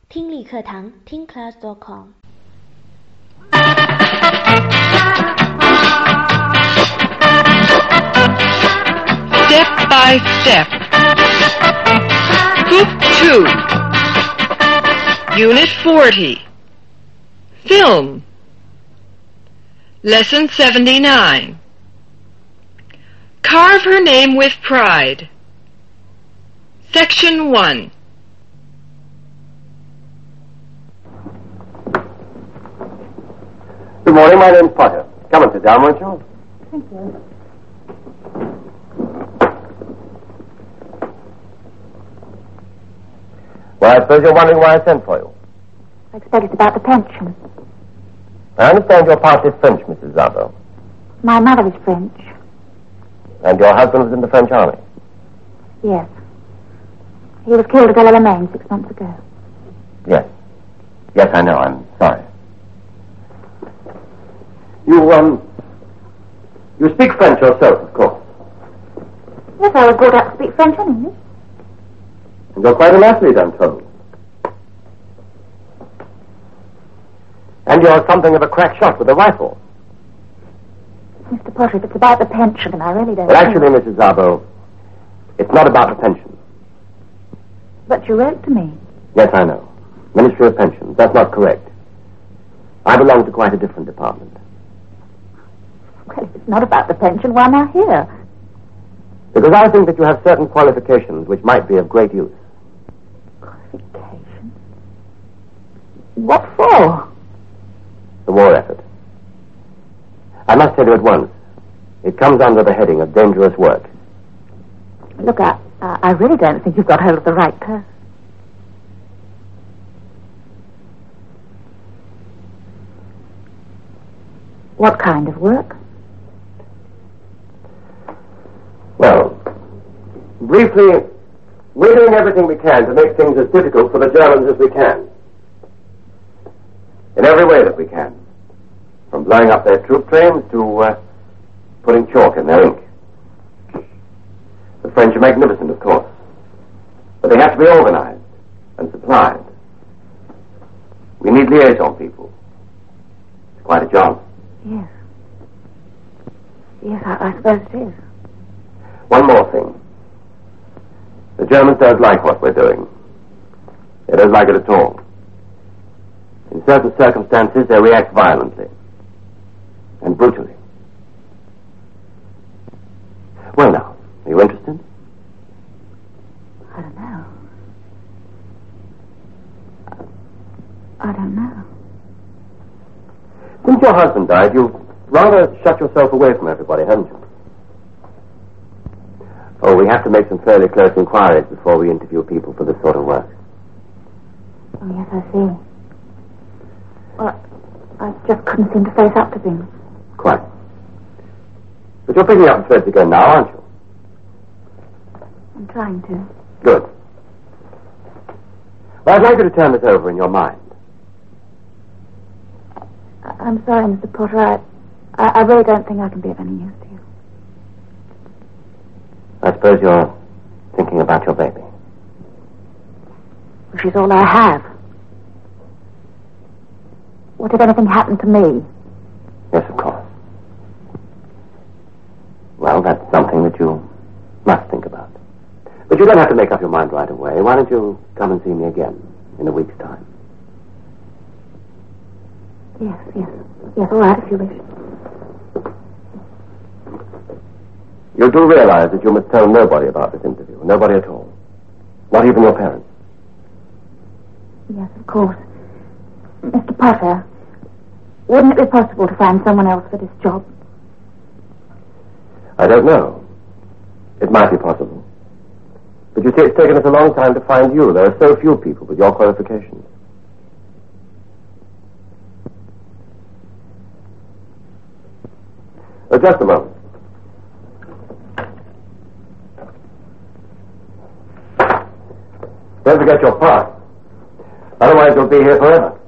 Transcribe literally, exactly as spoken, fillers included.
听力课堂听 class dot com。 Step by step. Book two. Unit forty. Film. Lesson seventy-nine. Carve her name with pride. Section one. Good morning, my name's Potter. Come and sit down, won't you? Thank you. Well, I suppose you're wondering why I sent for you. I expect it's about the pension. I understand you're partly French, Missus Zabo. My mother is French. And your husband was in the French army? Yes. He was killed at El Alamein six months ago. Yes. Yes, I know. I'm sorry. You, um... You speak French yourself, of course. Yes, I was brought up to speak French and English. And you're quite an athlete, I'm told. And you're something of a crack shot with a rifle. Mister Potter, if it's about the pension, and I really don't Well, know. actually, Missus Zabo, it's not about the pension. But you wrote to me. Yes, I know. Ministry of Pensions. That's not correct. I belong to quite a different department. Well, if it's not about the pension, why am I here? Because I think that you have certain qualifications which might be of great use. Qualifications? What for? The war effort. I must tell you at once, it comes under the heading of dangerous work. Look, I, uh, I really don't think you've got hold of the right person. What kind of work? Well, briefly, we're doing everything we can to make things as difficult for the Germans as we can. In every way that we can. From blowing up their troop trains to uh, putting chalk in their ink. The French are magnificent, of course. But they have to be organized and supplied. We need liaison people. It's quite a job. Yes. Yes, I, I suppose it is. One more thing. The Germans don't like what we're doing. They don't like it at all. In certain circumstances, they react violently and brutally. Well, now, are you interested? I don't know. I don't know. Since your husband died, you've rather shut yourself away from everybody, haven't you? Oh, we have to make some fairly close inquiries before we interview people for this sort of work. Oh, yes, I see. Well, I just couldn't seem to face up to things. Quite. But you're picking up the threads again now, aren't you? I'm trying to. Good. Well, I'd like you to turn this over in your mind. I- I'm sorry, Mister Potter. I, I, I really don't think I can be of any use to you. I suppose you're thinking about your baby. Well, she's all I have. What if anything happened to me? Yes, of course. Well, that's something that you must think about. But you don't have to make up your mind right away. Why don't you come and see me again in a week's time? Yes, yes. Yes, all right, if you wish. You do realize that you must tell nobody about this interview. Nobody at all. Not even your parents. Yes, of course. Mister Potter, wouldn't it be possible to find someone else for this job? I don't know. It might be possible. But you see, it's taken us a long time to find you. There are so few people with your qualifications. Oh, just a moment. Don't forget your pass. Otherwise, you'll be here forever.